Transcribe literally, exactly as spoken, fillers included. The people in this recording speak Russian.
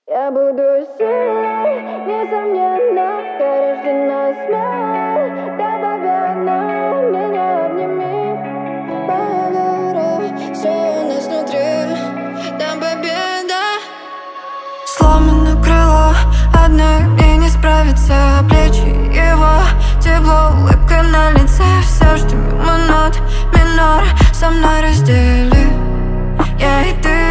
Я буду сильной, несомненно. Я рождена смелой, да победной. Меня обними, моя вера, все у нас внутри, там победа. Сломано крыло, одной мне не справиться. Плечи его, тепло, улыбка на лице. Все, что мимо нот, минор, со мной раздели. Я и ты.